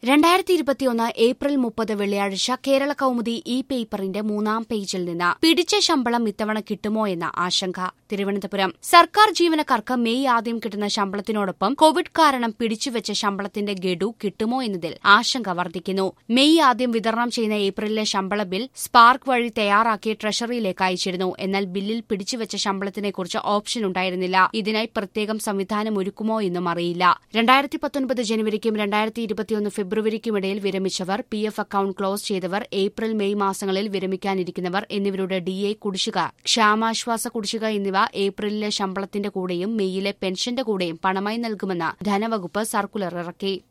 2021 April 30 വെള്ളിയാഴ്ച Kerala Kaumudi E പേപ്പറിന്റെ 3-ാം പേജിൽ നിന്ന് പിടിച്ച ശമ്പളം ഇത്തവണ കിട്ടുമോ എന്ന ആശങ്ക. തിരുവനന്തപുരം സർക്കാർ ജീവനക്കാർക്ക് മെയ് ആദ്യം കിട്ടുന്ന ശമ്പളത്തിനോടൊപ്പം കോവിഡ് കാരണം പിടിച്ചുവെച്ച ശമ്പളത്തിന്റെ ഗഡു കിട്ടുമോ എന്നതിൽ ആശങ്ക വർദ്ധിക്കുന്നു. മെയ് ആദ്യം വിതരണം ചെയ്യുന്ന ഏപ്രിലിലെ ശമ്പള ബിൽ സ്പാർക്ക് വഴി തയ്യാറാക്കി ട്രഷറിയിലേക്ക് അയച്ചിരുന്നു. എന്നാൽ ബില്ലിൽ പിടിച്ചുവെച്ച ശമ്പളത്തിനെക്കുറിച്ച് ഓപ്ഷൻ ഉണ്ടായിരുന്നില്ല. ഇതിനായി പ്രത്യേകം സംവിധാനം ഒരുക്കുമോ എന്നും അറിയില്ല. 2019 ജനുവരിക്കും 2021 ഫെബ്രുവരിക്കുമിടയിൽ വിരമിച്ചവർ, PF അക്കൌണ്ട് ക്ലോസ് ചെയ്തവർ, ഏപ്രിൽ മെയ് മാസങ്ങളിൽ വിരമിക്കാനിരിക്കുന്നവർ എന്നിവരുടെ DA കുടിശ്ശിക, ക്ഷാമാശ്വാസ കുടിശ്ശിക എന്നിവ ഏപ്രിലിലെ ശമ്പളത്തിന്റെ കൂടെയും മെയ്യിലെ പെൻഷന്റെ കൂടെയും പണമായി നൽകുമെന്ന് ധനവകുപ്പ് സർക്കുലർ ഇറക്കി.